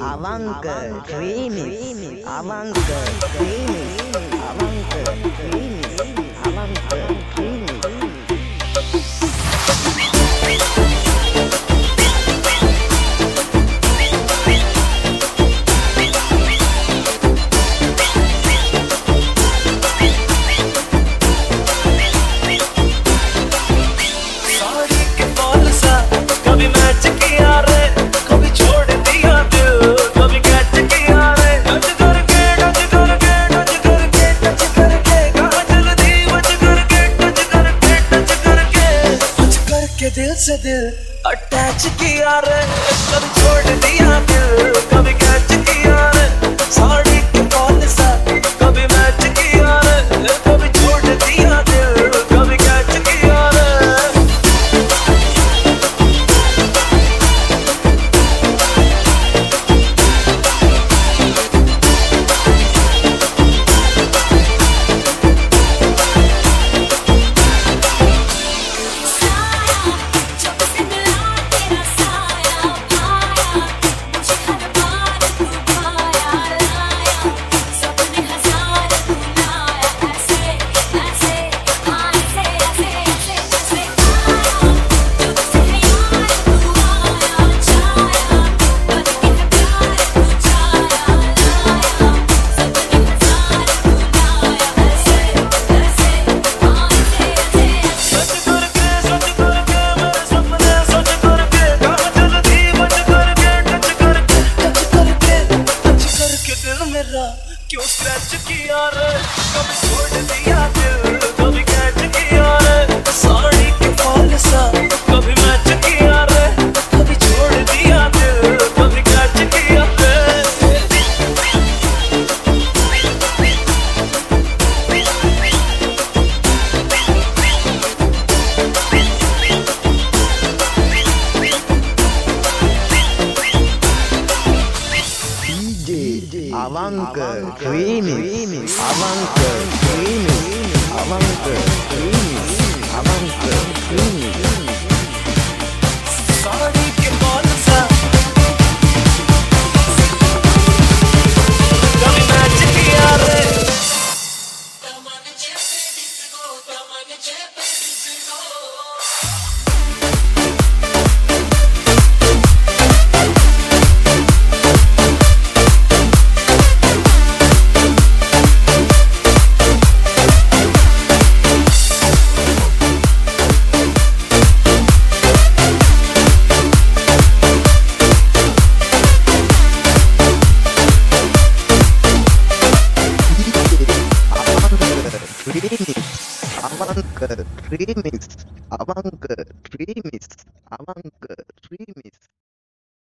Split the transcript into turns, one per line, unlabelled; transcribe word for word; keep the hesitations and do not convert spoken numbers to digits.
Avanker Remix, Avanker Remix, Avanker Remix, Avanker Remix.
दिल से दिल अटैच किया रे, कभी छोड़ दिया दिल, कभी कैच किया रे, साड़ी के कॉल सा कभी मैच किया रे, कभी छोड़ दिया दिल, कभी कैच किया रे। क्यों स्क्रैच किया रे, कभी छोड़ दिया दिल, कभी कैच किया रे, साड़ी के फॉल सा कभी मैच किया रे, कभी छोड़ दिया दिल, कभी कैच किया रे।
Avanker Remix, Avanker Remix, Avanker Remix, Avanker Remix.
Sari के कॉल सा कभी मैच किया रे।
Remix, Avanker Remix, Avanker Remix, Avanker.